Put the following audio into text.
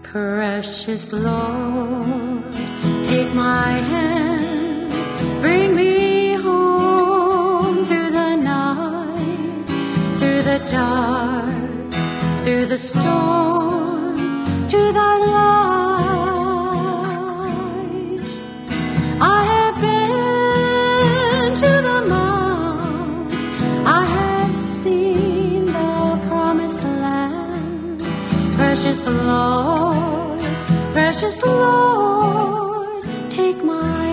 Precious Lord, take my hand, bring me home through the night, through the dark, through the storm, to thy light. I have been to the mount, I have seen the promised land. Precious Lord, take my